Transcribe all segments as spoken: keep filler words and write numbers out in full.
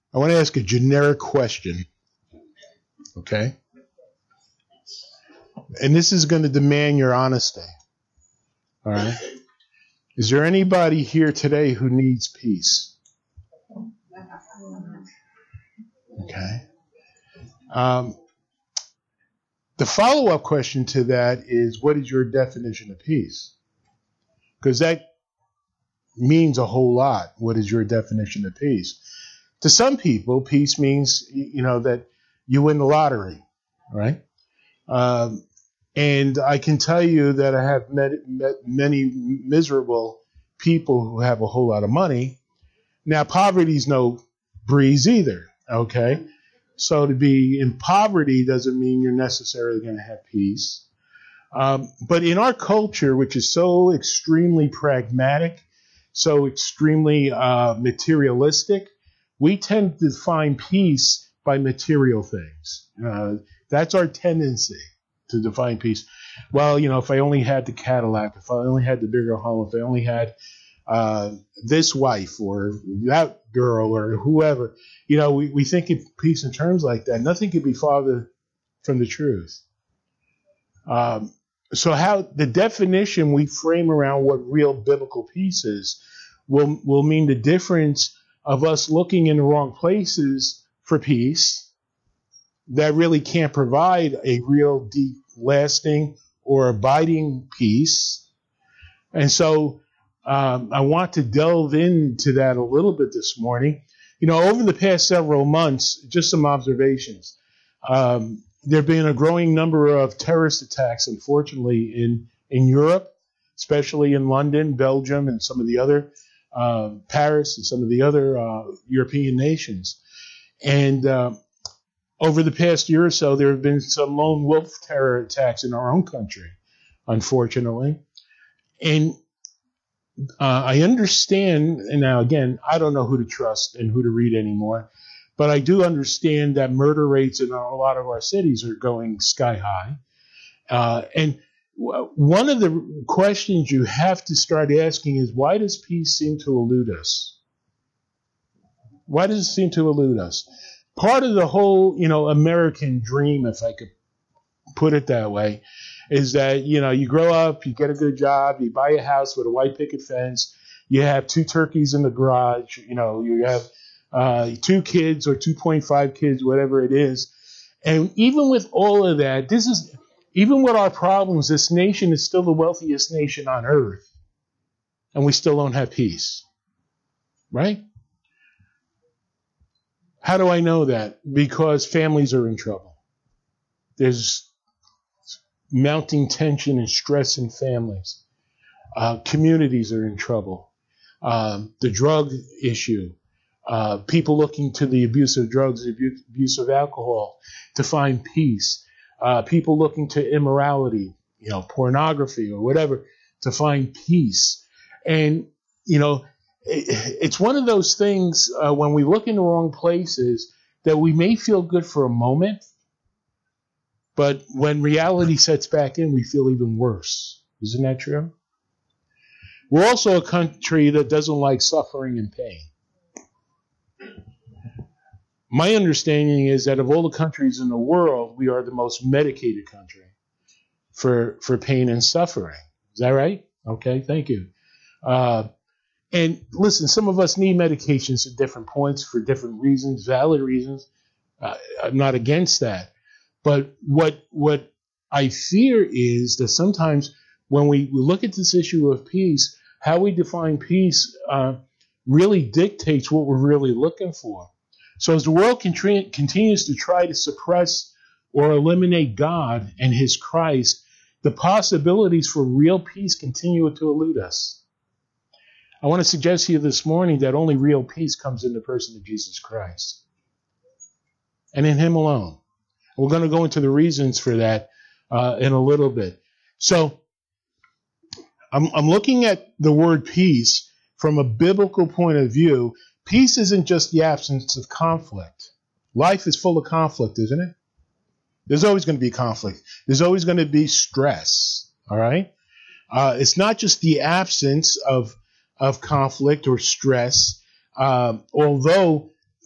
I want to ask a generic question, okay? And this is going to demand your honesty, all right? Is there anybody here today who needs peace? Okay. Um, the follow-up question to that is, what is your definition of peace? Because that means a whole lot. What is your definition of peace? To some people, peace means, you know, that you win the lottery, right? Um, and I can tell you that I have met, met many miserable people who have a whole lot of money. Now, poverty's no breeze either, okay? So to be in poverty doesn't mean you're necessarily going to have peace. Um, but in our culture, which is so extremely pragmatic, so extremely uh, materialistic, we tend to find peace by material things. Uh, that's our tendency to define peace. Well, you know, if I only had the Cadillac, if I only had the bigger home, if I only had uh, this wife or that girl or whoever, you know, we, we think of peace in terms like that. Nothing could be farther from the truth. Um, so how the definition we frame around what real biblical peace is will will mean the difference of us looking in the wrong places for peace that really can't provide a real deep, lasting, or abiding peace. And so um, I want to delve into that a little bit this morning. You know, over the past several months, just some observations. Um, there have been a growing number of terrorist attacks, unfortunately, in, in Europe, especially in London, Belgium, and some of the other, uh, Paris, and some of the other uh, European nations. And uh, over the past year or so, there have been some lone wolf terror attacks in our own country, unfortunately. And uh, I understand, and now again, I don't know who to trust and who to read anymore, but I do understand that murder rates in a lot of our cities are going sky high. Uh, and w- one of the questions you have to start asking is, why does peace seem to elude us? Why does it seem to elude us? Part of the whole, you know, American dream, if I could put it that way, is that, you know, you grow up, you get a good job, you buy a house with a white picket fence, you have two turkeys in the garage, you know, you have uh, two kids or two point five kids, whatever it is. And even with all of that, this is, even with our problems, this nation is still the wealthiest nation on earth. And we still don't have peace. Right? How do I know that? Because families are in trouble. There's mounting tension and stress in families. Uh, communities are in trouble. Um, the drug issue. Uh, people looking to the abuse of drugs, the abuse, abuse of alcohol to find peace. Uh, people looking to immorality, you know, pornography or whatever to find peace. And, you know, it, it's one of those things uh, when we look in the wrong places that we may feel good for a moment, but when reality sets back in, we feel even worse. Isn't that true? We're also a country that doesn't like suffering and pain. My understanding is that of all the countries in the world, we are the most medicated country for for pain and suffering. Is that right? Okay, thank you. Uh, and listen, some of us need medications at different points for different reasons, valid reasons. Uh, I'm not against that. But what what I fear is that sometimes when we look at this issue of peace, how we define peace uh, really dictates what we're really looking for. So as the world contri- continues to try to suppress or eliminate God and his Christ, the possibilities for real peace continue to elude us. I want to suggest to you this morning that only real peace comes in the person of Jesus Christ and in him alone. We're going to go into the reasons for that uh, in a little bit. So I'm, I'm looking at the word peace from a biblical point of view. Peace isn't just the absence of conflict. Life is full of conflict, isn't it? There's always going to be conflict. There's always going to be stress, all right? Uh, it's not just the absence of, of conflict or stress, uh, although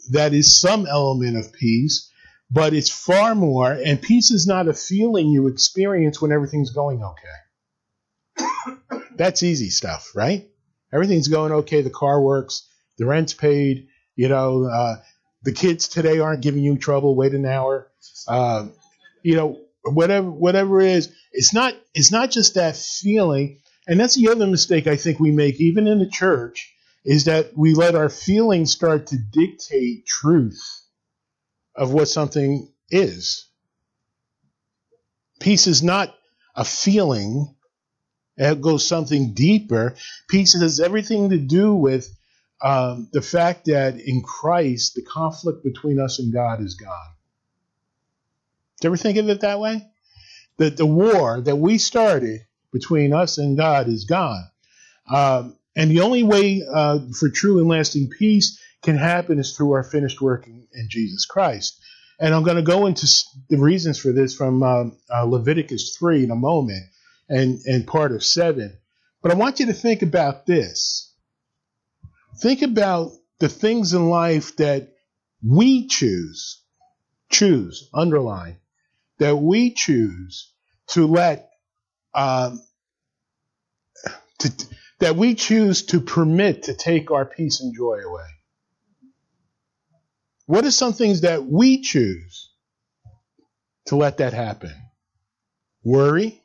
that is some element of peace, but it's far more. And peace is not a feeling you experience when everything's going okay. That's easy stuff, right? Everything's going okay. The car works. The rent's paid. You know, uh, the kids today aren't giving you trouble. Wait an hour. Uh, you know, whatever, whatever it is, it's not, it's not just that feeling. And that's the other mistake I think we make, even in the church, is that we let our feelings start to dictate truth of what something is. Peace is not a feeling. It goes something deeper. Peace has everything to do with um, the fact that in Christ, the conflict between us and God is gone. Did you ever think of it that way? That the war that we started between us and God is gone. Um, and the only way uh, for true and lasting peace can happen is through our finished work in, in Jesus Christ. And I'm going to go into the reasons for this from uh, uh, Leviticus three in a moment and, and part of seven. But I want you to think about this. Think about the things in life that we choose, choose, underline, that we choose to let, um, to, that we choose to permit to take our peace and joy away. What are some things that we choose to let that happen? Worry,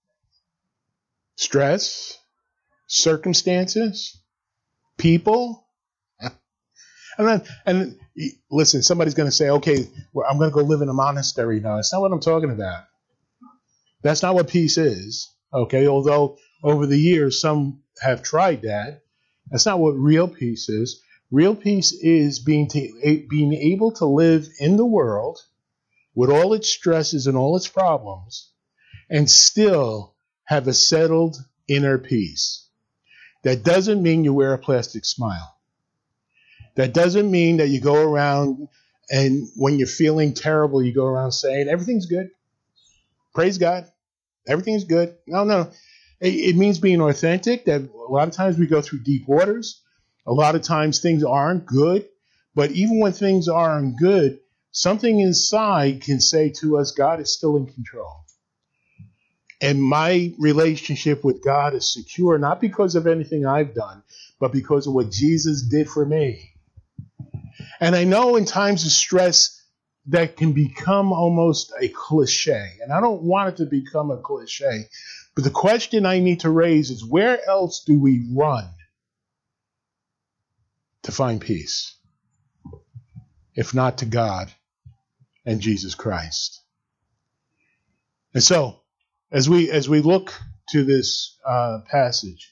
stress, circumstances, people. And then, and listen, somebody's going to say, okay, well, I'm going to go live in a monastery now. That's not what I'm talking about. That's not what peace is. Okay, although over the years some have tried that. That's not what real peace is. Real peace is being to, being able to live in the world with all its stresses and all its problems and still have a settled inner peace. That doesn't mean you wear a plastic smile. That doesn't mean that you go around and when you're feeling terrible, you go around saying, everything's good. Praise God. Everything's good. No, no. It, it means being authentic, that a lot of times we go through deep waters. A lot of times things aren't good. But even when things aren't good, something inside can say to us, God is still in control. And my relationship with God is secure, not because of anything I've done, but because of what Jesus did for me. And I know in times of stress that can become almost a cliche. And I don't want it to become a cliche. But the question I need to raise is, where else do we run to find peace, if not to God and Jesus Christ? And so, as we as we look to this uh, passage,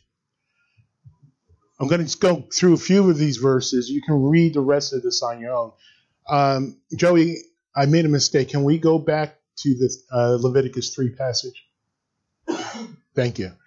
I'm going to go through a few of these verses. You can read the rest of this on your own. Um, Joey, I made a mistake. Can we go back to the uh, Leviticus three passage? Thank you.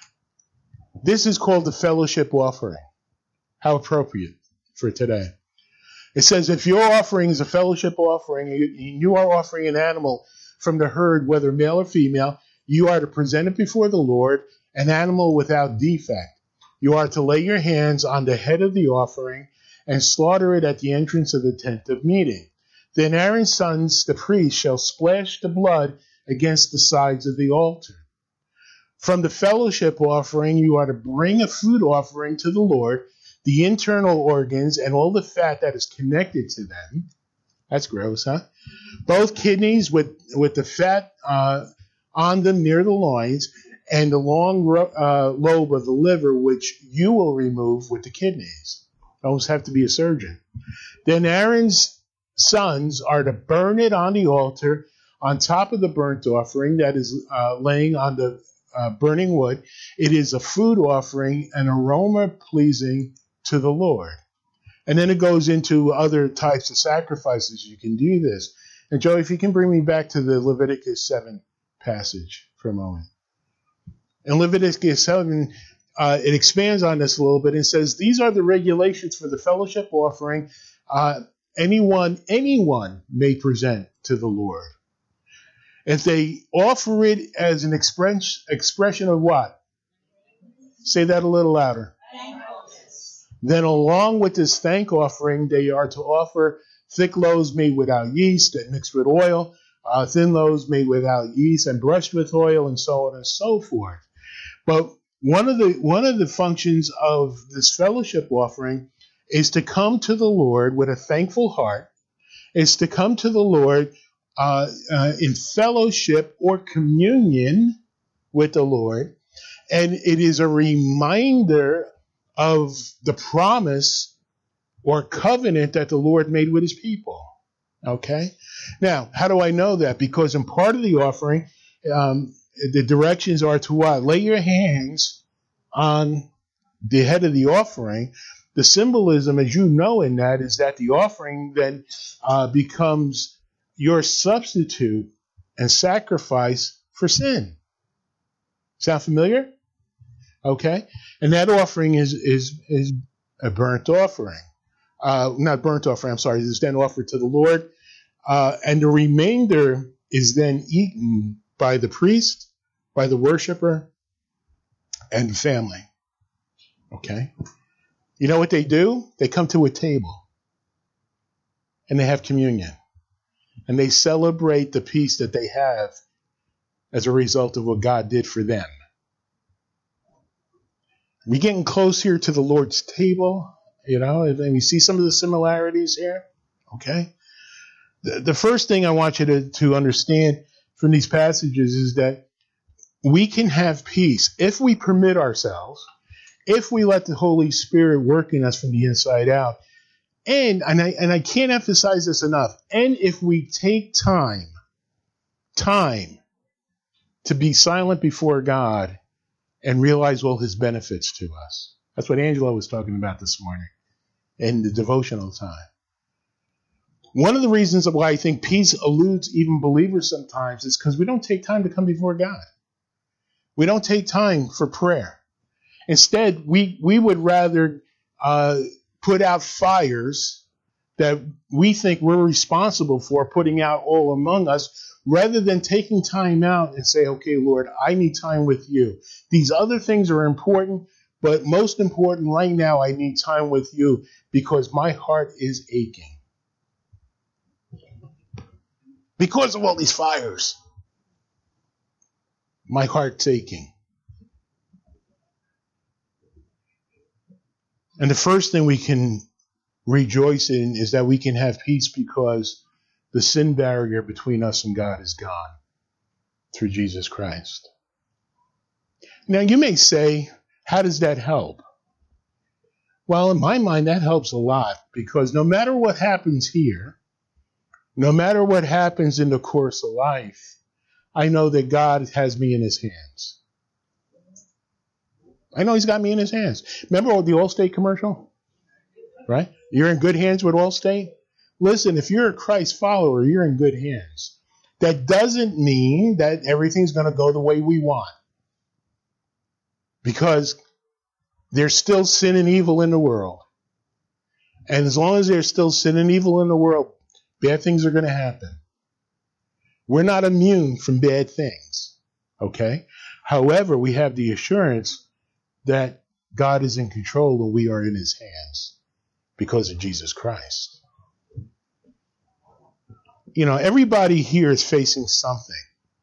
This is called the fellowship offering. How appropriate for today. It says, if your offering is a fellowship offering, you, you are offering an animal from the herd, whether male or female, you are to present it before the Lord, an animal without defect. You are to lay your hands on the head of the offering and slaughter it at the entrance of the tent of meeting. Then Aaron's sons, the priests, shall splash the blood against the sides of the altar. From the fellowship offering, you are to bring a food offering to the Lord, the internal organs and all the fat that is connected to them. That's gross, huh? Both kidneys with, with the fat uh, on them near the loins, and the long uh, lobe of the liver, which you will remove with the kidneys. Almost have to be a surgeon. Then Aaron's sons are to burn it on the altar on top of the burnt offering that is uh, laying on the uh, burning wood. It is a food offering, an aroma pleasing to the Lord. And then it goes into other types of sacrifices. You can do this. And Joe, if you can bring me back to the Leviticus seven passage for a moment. In Leviticus seven, uh, it expands on this a little bit and says, these are the regulations for the fellowship offering. Uh, anyone, anyone may present to the Lord. If they offer it as an express, expression of what? Say that a little louder. Thankfulness. Then along with this thank offering, they are to offer thick loaves made without yeast and mixed with oil, uh, thin loaves made without yeast and brushed with oil, and so on and so forth. But one of the one of the functions of this fellowship offering is to come to the Lord with a thankful heart, is to come to the Lord uh, uh, in fellowship or communion with the Lord, and it is a reminder of the promise or covenant that the Lord made with his people. Okay? Now, how do I know that? Because in part of the offering, um, the directions are to what? Lay your hands on the head of the offering. The symbolism, as you know in that, is that the offering then uh, becomes your substitute and sacrifice for sin. Sound familiar? Okay? And that offering is is is a burnt offering. Uh, not burnt offering, I'm sorry. It is then offered to the Lord. Uh, and the remainder is then eaten by the priest, by the worshiper, and the family. Okay? You know what they do? They come to a table and they have communion. And they celebrate the peace that they have as a result of what God did for them. We're getting close here to the Lord's table, you know, and we see some of the similarities here. Okay? The, the first thing I want you to, to understand from these passages is that we can have peace if we permit ourselves, if we let the Holy Spirit work in us from the inside out, and and I and I can't emphasize this enough, and if we take time, time to be silent before God and realize all his benefits to us. That's what Angela was talking about this morning in the devotional time. One of the reasons why I think peace eludes even believers sometimes is because we don't take time to come before God. We don't take time for prayer. Instead, we, we would rather uh, put out fires that we think we're responsible for putting out all among us, rather than taking time out and say, okay, Lord, I need time with you. These other things are important, but most important right now, I need time with you because my heart is aching. Because of all these fires, my heart's aching. And the first thing we can rejoice in is that we can have peace because the sin barrier between us and God is gone through Jesus Christ. Now, you may say, how does that help? Well, in my mind, that helps a lot because no matter what happens here, no matter what happens in the course of life, I know that God has me in his hands. I know he's got me in his hands. Remember the Allstate commercial? Right? You're in good hands with Allstate? Listen, if you're a Christ follower, you're in good hands. That doesn't mean that everything's going to go the way we want. Because there's still sin and evil in the world. And as long as there's still sin and evil in the world, bad things are going to happen. We're not immune from bad things. Okay? However, we have the assurance that God is in control and we are in his hands because of Jesus Christ. You know, everybody here is facing something.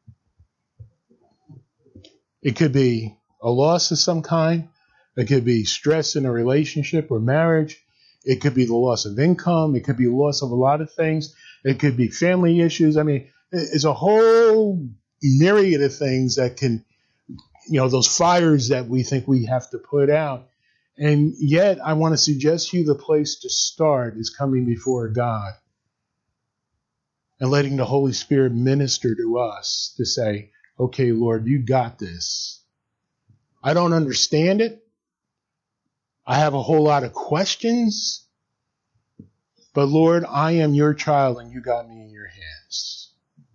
It could be a loss of some kind. It could be stress in a relationship or marriage. It could be the loss of income. It could be the loss of a lot of things. It could be family issues. I mean, it's a whole myriad of things that can, you know, those fires that we think we have to put out. And yet, I want to suggest to you the place to start is coming before God and letting the Holy Spirit minister to us to say, okay, Lord, you got this. I don't understand it. I have a whole lot of questions. But Lord, I am your child and you got me in your hands.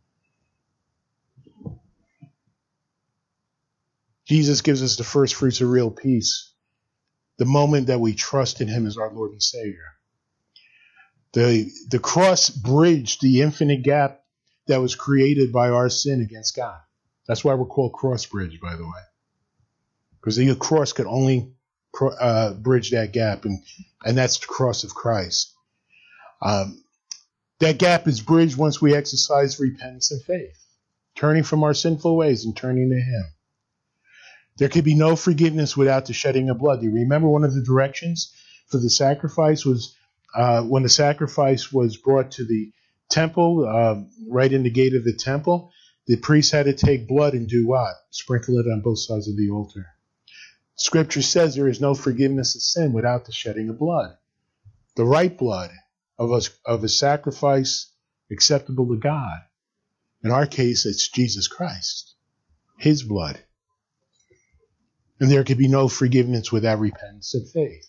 Jesus gives us the first fruits of real peace the moment that we trust in him as our Lord and Savior. The, the cross bridged the infinite gap that was created by our sin against God. That's why we're called cross bridge, by the way. Because the cross could only uh, bridge that gap, and, and that's the cross of Christ. Um, that gap is bridged once we exercise repentance and faith, turning from our sinful ways and turning to Him. There could be no forgiveness without the shedding of blood. Do you remember one of the directions for the sacrifice was uh, when the sacrifice was brought to the temple, uh, right in the gate of the temple, the priest had to take blood and do what? Sprinkle it on both sides of the altar. Scripture says there is no forgiveness of sin without the shedding of blood. The right blood of a, of a sacrifice acceptable to God. In our case, it's Jesus Christ, His blood. And there could be no forgiveness without repentance and faith.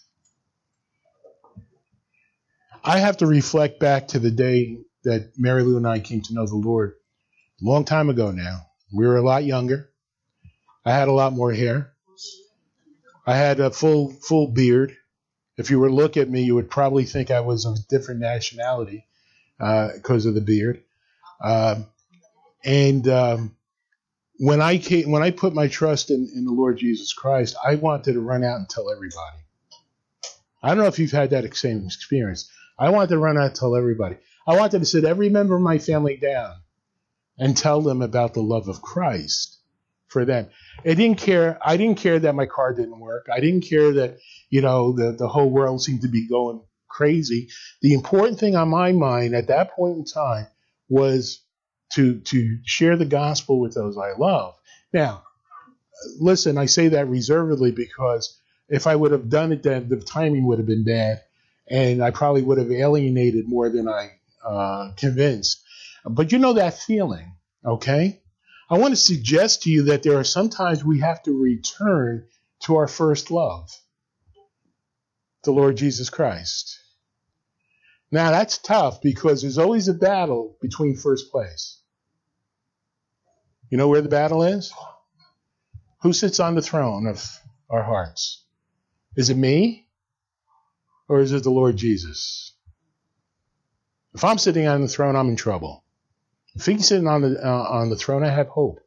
I have to reflect back to the day that Mary Lou and I came to know the Lord. A long time ago now. We were a lot younger. I had a lot more hair. I had a full full beard. If you were to look at me, you would probably think I was of a different nationality uh, because of the beard. Um, and um, when I came, when I put my trust in, in the Lord Jesus Christ, I wanted to run out and tell everybody. I don't know if you've had that same experience. I wanted to run out and tell everybody. I wanted to sit every member of my family down and tell them about the love of Christ for them. I didn't care. I didn't care that my car didn't work. I didn't care that, you know, the, the whole world seemed to be going crazy. The important thing on my mind at that point in time was to, to share the gospel with those I love. Now, listen, I say that reservedly because if I would have done it then, the timing would have been bad, and I probably would have alienated more than I uh, convinced. But you know that feeling, okay? I want to suggest to you that there are sometimes we have to return to our first love, the Lord Jesus Christ. Now, that's tough because there's always a battle between first place. You know where the battle is? Who sits on the throne of our hearts? Is it me or is it the Lord Jesus? If I'm sitting on the throne, I'm in trouble. If He's sitting on the uh, on the throne, I have hope.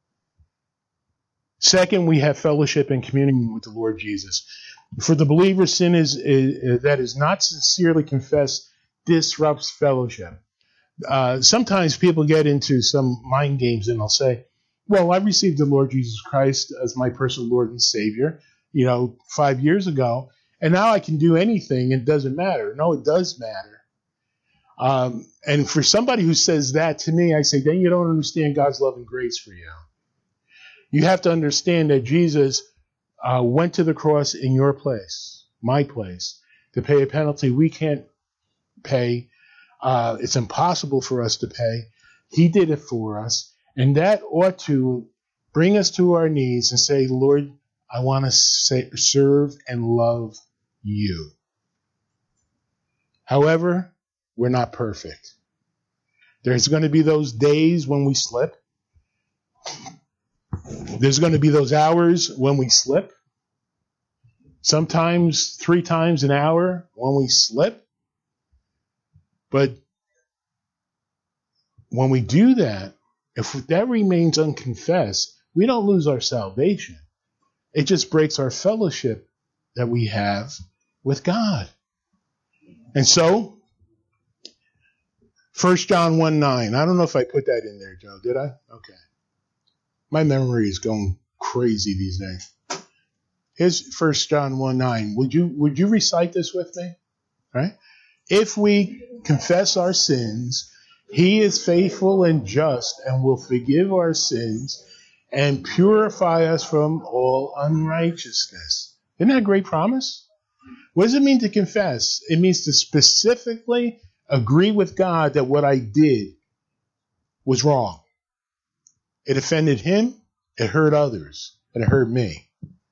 Second, we have fellowship and communion with the Lord Jesus. For the believer, sin is, is that is not sincerely confessed disrupts fellowship. Uh, sometimes people get into some mind games and they'll say, well, I received the Lord Jesus Christ as my personal Lord and Savior, you know, five years ago, and now I can do anything. It doesn't matter. No, it does matter. Um, and for somebody who says that to me, I say, then you don't understand God's love and grace for you. You have to understand that Jesus uh, went to the cross in your place, my place, to pay a penalty we can't pay. Uh, it's impossible for us to pay. He did it for us. And that ought to bring us to our knees and say, Lord, I want to say, serve and love you. However, we're not perfect. There's going to be those days when we slip. There's going to be those hours when we slip. Sometimes three times an hour when we slip. But when we do that, if that remains unconfessed, we don't lose our salvation. It just breaks our fellowship that we have with God. And so, First John one nine. I don't know if I put that in there, Joe. Did I? Okay. My memory is going crazy these days. Here's First John one nine. Would you would you recite this with me? All right? If we confess our sins, He is faithful and just and will forgive our sins and purify us from all unrighteousness. Isn't that a great promise? What does it mean to confess? It means to specifically agree with God that what I did was wrong. It offended Him, it hurt others, and it hurt me.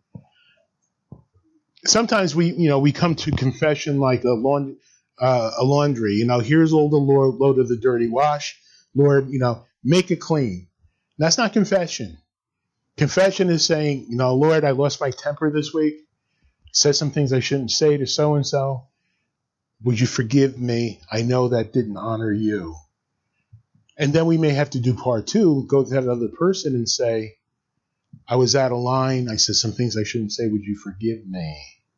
Sometimes we, you know, we come to confession like a laundry, uh, a laundry. You know, here's all the load, load of the dirty wash. Lord, you know, make it clean. That's not confession. Confession is saying, you know, Lord, I lost my temper this week. Said some things I shouldn't say to so-and-so. Would you forgive me? I know that didn't honor you. And then we may have to do part two, go to that other person and say, I was out of line. I said some things I shouldn't say. Would you forgive me?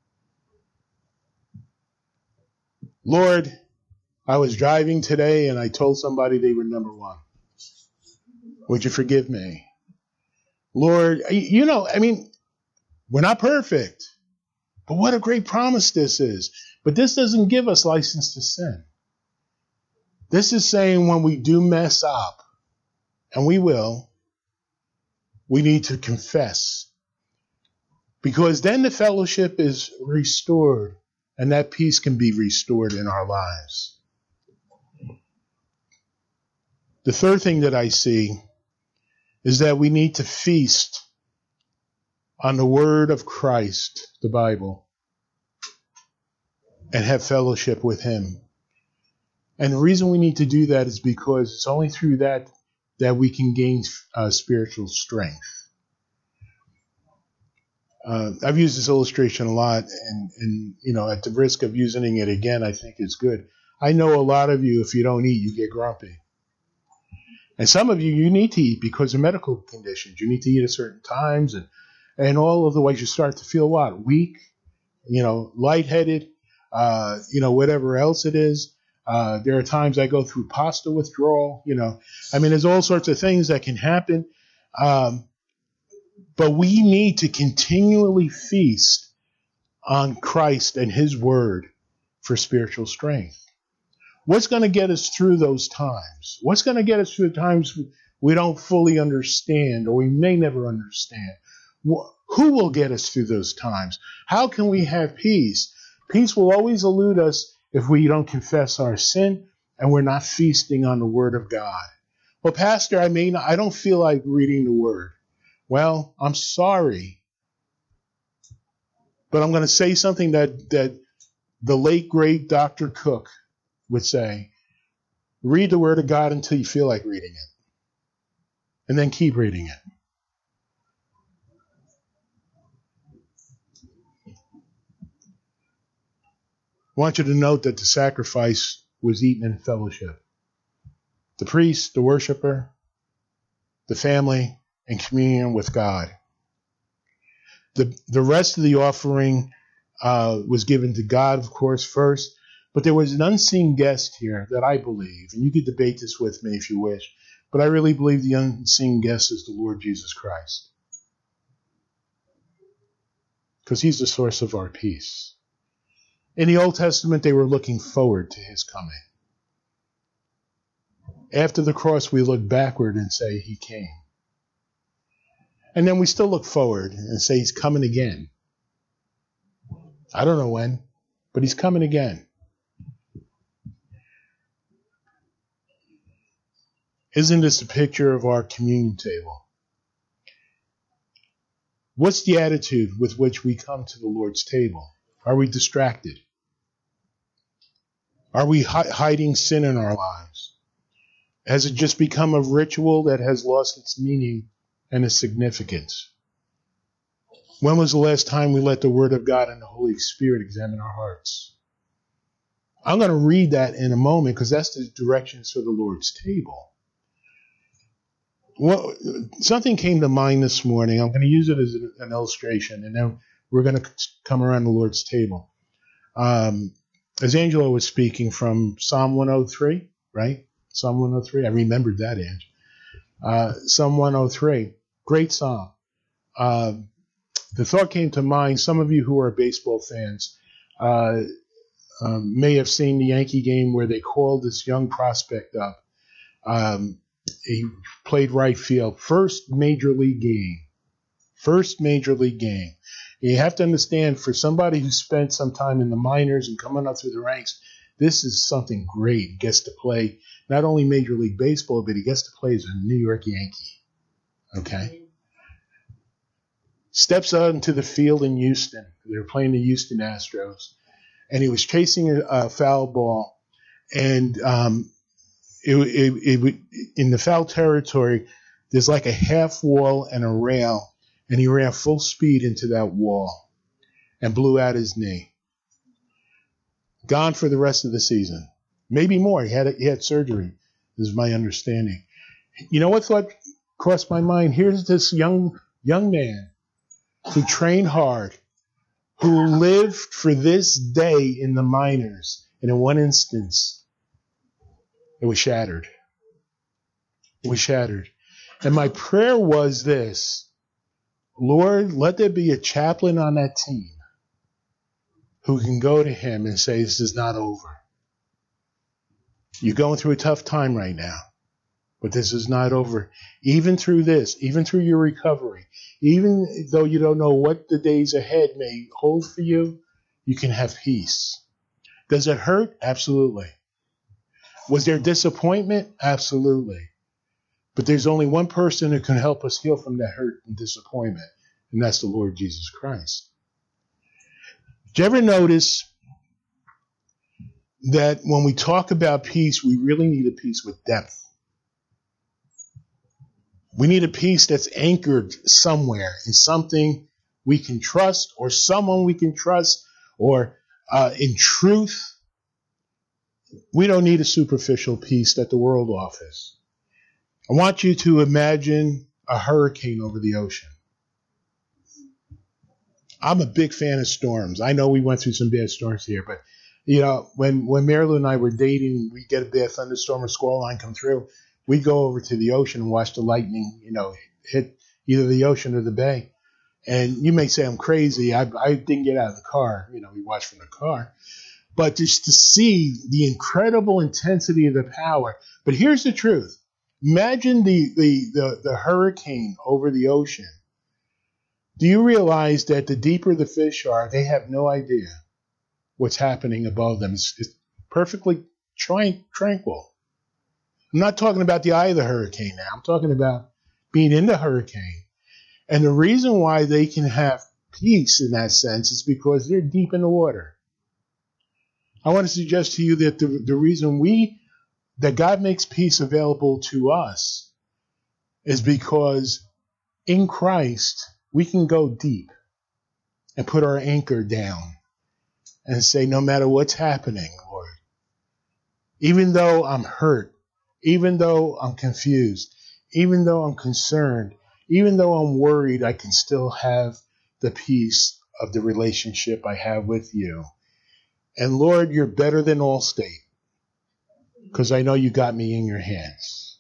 Lord, I was driving today and I told somebody they were number one. Would you forgive me? Lord, you know, I mean, we're not perfect, but what a great promise this is. But this doesn't give us license to sin. This is saying when we do mess up, and we will, we need to confess. Because then the fellowship is restored, and that peace can be restored in our lives. The third thing that I see is that we need to feast on the word of Christ, the Bible, and have fellowship with him. And the reason we need to do that is because it's only through that that we can gain uh, spiritual strength. Uh, I've used this illustration a lot, and, and you know, at the risk of using it again, I think it's good. I know a lot of you, if you don't eat, you get grumpy. And some of you, you need to eat because of medical conditions. You need to eat at certain times, and, and all of the ways you start to feel what? Weak, you know, lightheaded, uh, you know, whatever else it is. Uh, there are times I go through pasta withdrawal, you know. I mean, there's all sorts of things that can happen. Um, but we need to continually feast on Christ and his word for spiritual strength. What's going to get us through those times? What's going to get us through the times we don't fully understand, or we may never understand? Who will get us through those times? How can we have peace? Peace will always elude us if we don't confess our sin and we're not feasting on the word of God. Well, Pastor, I mean, I don't feel like reading the word. Well, I'm sorry. But I'm going to say something that, that the late, great Doctor Cook would say. Read the word of God until you feel like reading it. And then keep reading it. I want you to note that the sacrifice was eaten in fellowship. The priest, the worshiper, the family, and communion with God. The, the rest of the offering uh, was given to God, of course, first. But there was an unseen guest here that I believe, and you could debate this with me if you wish, but I really believe the unseen guest is the Lord Jesus Christ. Because he's the source of our peace. In the Old Testament, they were looking forward to his coming. After the cross, we look backward and say he came. And then we still look forward and say he's coming again. I don't know when, but he's coming again. Isn't this a picture of our communion table? What's the attitude with which we come to the Lord's table? Are we distracted? Are we hi- hiding sin in our lives? Has it just become a ritual that has lost its meaning and its significance? When was the last time we let the Word of God and the Holy Spirit examine our hearts? I'm going to read that in a moment because that's the directions for the Lord's table. Well, something came to mind this morning. I'm going to use it as an illustration, and then we're going to come around the Lord's table. Um, as Angela was speaking from Psalm one oh three, right? Psalm one oh three. I remembered that, Ange. Uh, Psalm one oh three. Great psalm. Uh, the thought came to mind, some of you who are baseball fans uh, um, may have seen the Yankee game where they called this young prospect up. Um, he played right field. First major league game. First major league game. You have to understand, for somebody who spent some time in the minors and coming up through the ranks, this is something great. He gets to play not only Major League Baseball, but he gets to play as a New York Yankee. Okay? Steps out into the field in Houston. They were playing the Houston Astros. And he was chasing a, a foul ball. And um, it, it, it, in the foul territory, there's like a half wall and a rail. And he ran full speed into that wall and blew out his knee. Gone for the rest of the season. Maybe more. He had he had surgery, is my understanding. You know what thought crossed my mind? Here's this young young man who trained hard, who lived for this day in the minors, And in one instance, it was shattered. It was shattered. And my prayer was this: Lord, let there be a chaplain on that team who can go to him and say, this is not over. You're going through a tough time right now, but this is not over. Even through this, even through your recovery, even though you don't know what the days ahead may hold for you, you can have peace. Does it hurt? Absolutely. Was there disappointment? Absolutely. But there's only one person who can help us heal from that hurt and disappointment, and that's the Lord Jesus Christ. Did you ever notice that when we talk about peace, we really need a peace with depth? We need a peace that's anchored somewhere in something we can trust, or someone we can trust, or uh, in truth. We don't need a superficial peace that the world offers. I want you to imagine a hurricane over the ocean. I'm a big fan of storms. I know we went through some bad storms here, but you know, when, when Marilyn and I were dating, we get a bad thunderstorm or squall line come through, we'd go over to the ocean and watch the lightning, you know, hit either the ocean or the bay. And you may say I'm crazy. I, I didn't get out of the car. You know, we watched from the car. But just to see the incredible intensity of the power. But here's the truth. Imagine the, the, the, the hurricane over the ocean. Do you realize that the deeper the fish are, they have no idea what's happening above them? It's, it's perfectly tran- tranquil. I'm not talking about the eye of the hurricane now. I'm talking about being in the hurricane. And the reason why they can have peace in that sense is because they're deep in the water. I want to suggest to you that the, the reason we, that God makes peace available to us is because in Christ, we can go deep and put our anchor down and say, no matter what's happening, Lord, even though I'm hurt, even though I'm confused, even though I'm concerned, even though I'm worried, I can still have the peace of the relationship I have with you. And Lord, you're better than Allstate because I know you got me in your hands.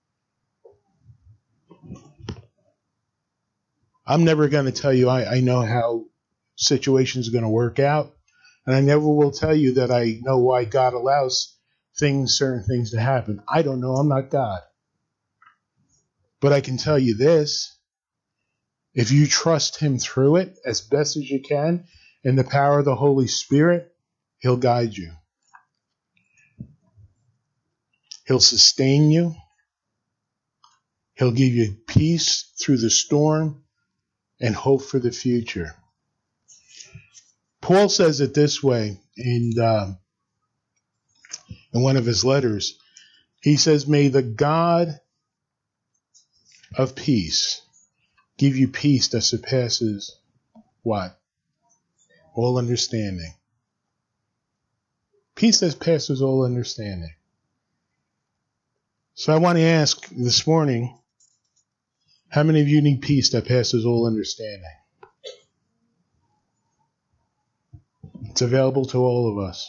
I'm never going to tell you I, I know how situations are going to work out. And I never will tell you that I know why God allows things, certain things to happen. I don't know. I'm not God. But I can tell you this. If you trust him through it as best as you can in the power of the Holy Spirit, he'll guide you. He'll sustain you. He'll give you peace through the storm and hope for the future. Paul says it this way in, uh, in one of his letters. He says, may the God of peace give you peace that surpasses what? All understanding. Peace that passes all understanding. So I want to ask this morning, how many of you need peace that passes all understanding? It's available to all of us.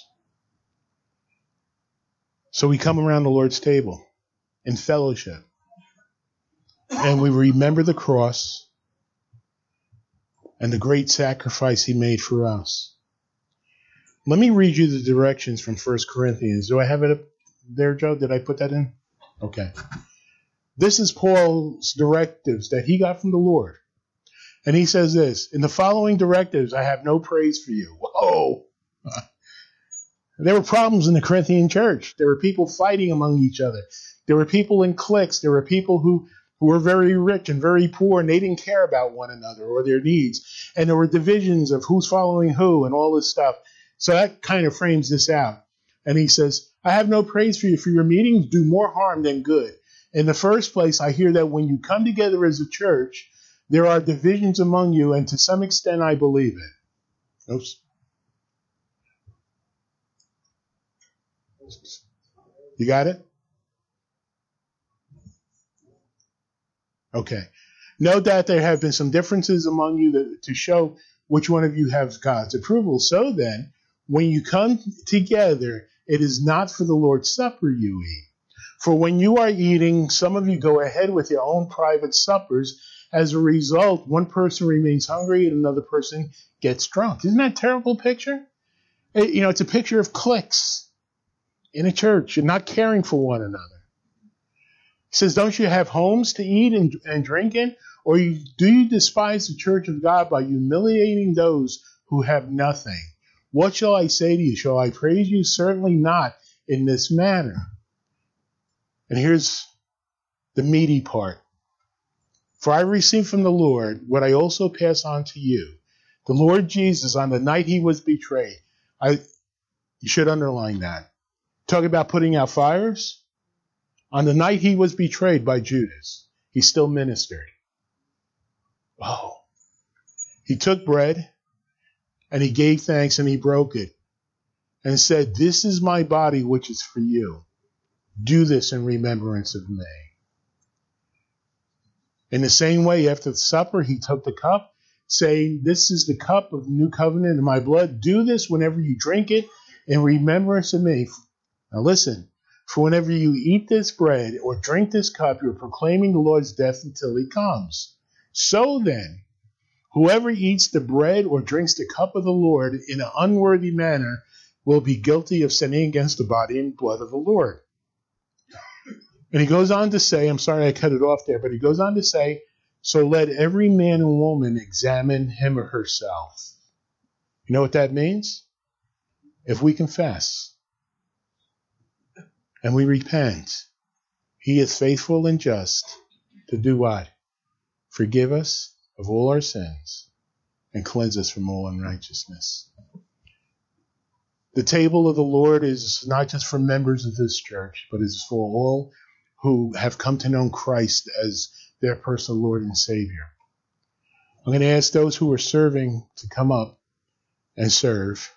So we come around the Lord's table in fellowship. And we remember the cross and the great sacrifice he made for us. Let me read you the directions from First Corinthians. Do I have it up there, Joe? Did I put that in? Okay. This is Paul's directives that he got from the Lord. And he says this, in the following directives, I have no praise for you. Whoa! There were problems in the Corinthian church. There were people fighting among each other. There were people in cliques. There were people who, who were very rich and very poor, and they didn't care about one another or their needs. And there were divisions of who's following who and all this stuff. So that kind of frames this out. And he says, I have no praise for you, for your meetings do more harm than good. In the first place, I hear that when you come together as a church, there are divisions among you, and to some extent I believe it. Oops. You got it? Okay. Note that there have been some differences among you that, to show which one of you has God's approval. So then, when you come together, it is not for the Lord's Supper you eat. For when you are eating, some of you go ahead with your own private suppers. As a result, one person remains hungry and another person gets drunk. Isn't that a terrible picture? It, you know, it's a picture of cliques in a church and not caring for one another. He says, don't you have homes to eat and, and drink in? Or you, do you despise the church of God by humiliating those who have nothing? What shall I say to you? Shall I praise you? Certainly not in this manner. And here's the meaty part. For I received from the Lord what I also pass on to you. The Lord Jesus, on the night he was betrayed, I, you should underline that. Talk about putting out fires. On the night he was betrayed by Judas, he still ministered. Oh. He took bread and he gave thanks and he broke it and said, this is my body which is for you. Do this in remembrance of me. In the same way, after the supper, he took the cup, saying, this is the cup of the new covenant in my blood. Do this whenever you drink it in remembrance of me. Now listen, for whenever you eat this bread or drink this cup, you're proclaiming the Lord's death until he comes. So then, whoever eats the bread or drinks the cup of the Lord in an unworthy manner will be guilty of sinning against the body and blood of the Lord. And he goes on to say, I'm sorry I cut it off there, but he goes on to say, so let every man and woman examine him or herself. You know what that means? If we confess and we repent, he is faithful and just to do what? Forgive us of all our sins and cleanse us from all unrighteousness. The table of the Lord is not just for members of this church, but is for all who have come to know Christ as their personal Lord and Savior. I'm going to ask those who are serving to come up and serve.